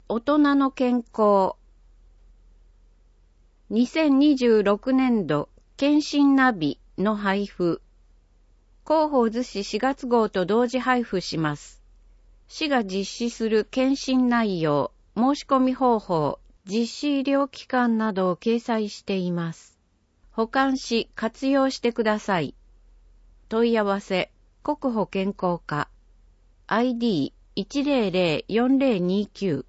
大人の健康。2026年度検診ナビの配布。広報図紙4月号と同時配布します。市が実施する検診内容、申し込み方法、実施医療機関などを掲載しています。保管し活用してください。問い合わせ、国保健康課。ID1004029。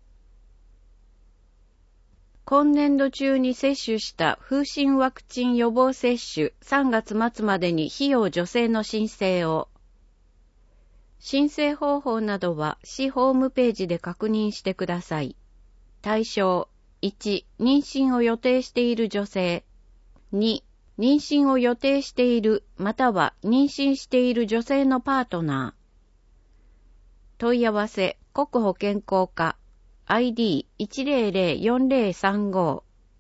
今年度中に接種した風疹ワクチン予防接種3月末までに費用助成の申請を。申請方法などは市ホームページで確認してください。対象1、妊娠を予定している女性。2、妊娠を予定しているまたは妊娠している女性のパートナー。問い合わせ、国保健康課。ID1004035。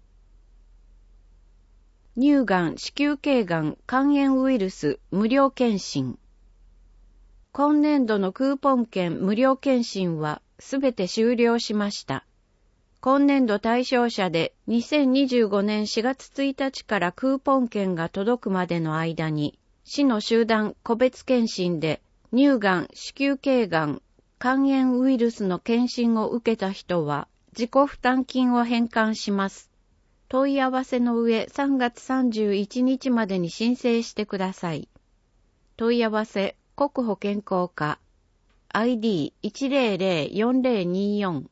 乳がん、子宮頸がん、肝炎ウイルス無料検診。今年度のクーポン券無料検診はすべて終了しました。今年度対象者で2025年4月1日からクーポン券が届くまでの間に、市の集団個別検診で乳がん、子宮頸がん、肝炎ウイルスの検診を受けた人は自己負担金を返還します。問い合わせの上3月31日までに申請してください。問い合わせ、国保健康課。ID1004024。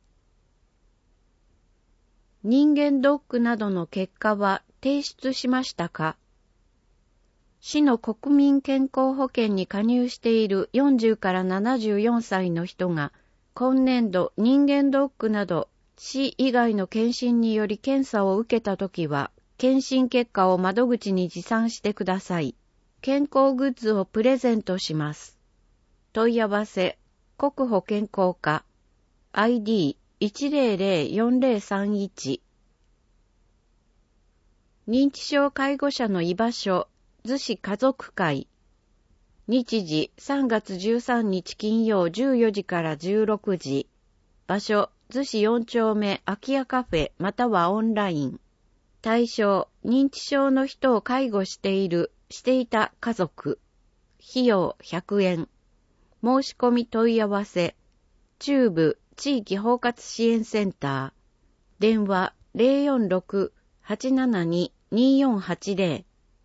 人間ドックなどの結果は提出しましたか？市の国民健康保険に加入している40から74歳の人が、今年度人間ドックなど市以外の検診により検査を受けたときは、検診結果を窓口に持参してください。健康グッズをプレゼントします。問い合わせ、国保健康課。ID1004031。認知症介護者の居場所。逗子家族会。日時3月13日金曜14時から16時。場所、逗子4丁目空き家カフェまたはオンライン。対象、認知症の人を介護していた家族。費用100円。申し込み問い合わせ。中部地域包括支援センター。電話046-872-2480。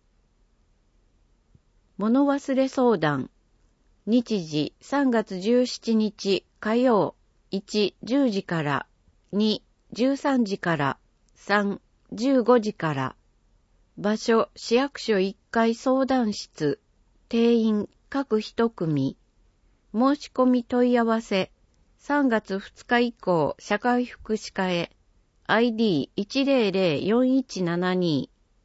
物忘れ相談。日時3月17日火曜1、10時から2、13時から3、15時から。場所、市役所1階相談室。定員各一組。申し込み問い合わせ。3月2日以降社会福祉課へ。ID1004172。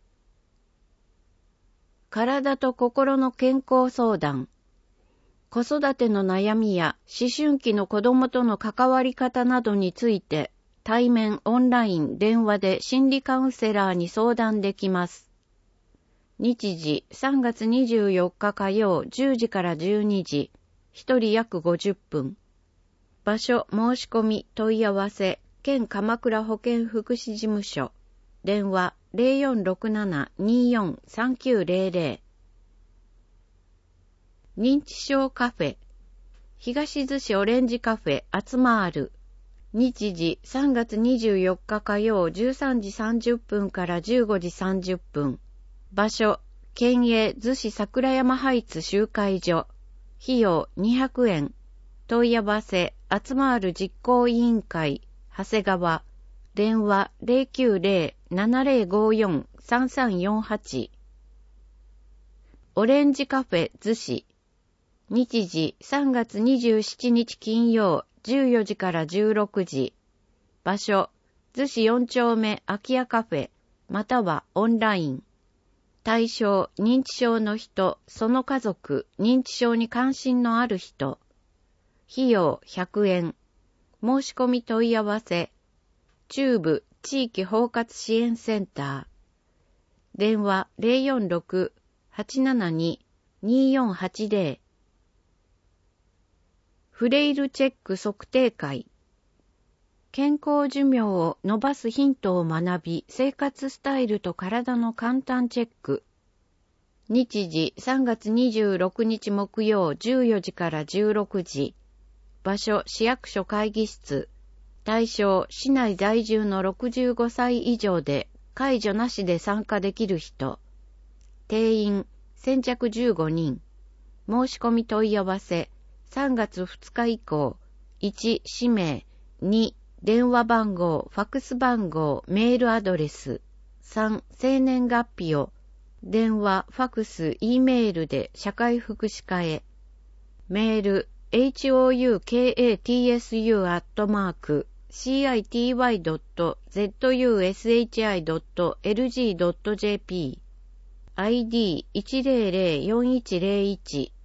体と心の健康相談。子育ての悩みや思春期の子供との関わり方などについて、対面、オンライン、電話で心理カウンセラーに相談できます。日時3月24日火曜10時から12時、1人約50分。場所、申し込み、問い合わせ、県鎌倉保健福祉事務所。電話0467-243900。認知症カフェ。東逗子オレンジカフェ集まる。日時3月24日火曜13時30分から15時30分。場所、県営逗子桜山ハイツ集会所。費用200円。問い合わせ、集まる実行委員会、長谷川。電話090-7054-3348。オレンジカフェ逗子。日時3月27日金曜14時から16時。場所、逗子4丁目空き家カフェ、またはオンライン。対象、認知症の人、その家族、認知症に関心のある人。費用100円。申し込み問い合わせ。中部地域包括支援センター。電話046-872-2480。フレイルチェック測定会。 健康寿命を伸ばすヒントを学び、生活スタイルと体の簡単チェック。日時3月26日木曜14時から16時。場所市役所会議室。対象市内在住の65歳以上で介助なしで参加できる人。定員先着15人。申し込み問い合わせ3月2日以降。1、氏名。2、電話番号、ファクス番号、メールアドレス。3、生年月日を。電話、ファクス、E メールで社会福祉課へ。メール、houkati.city.zushi.lg.jp。ID 1004101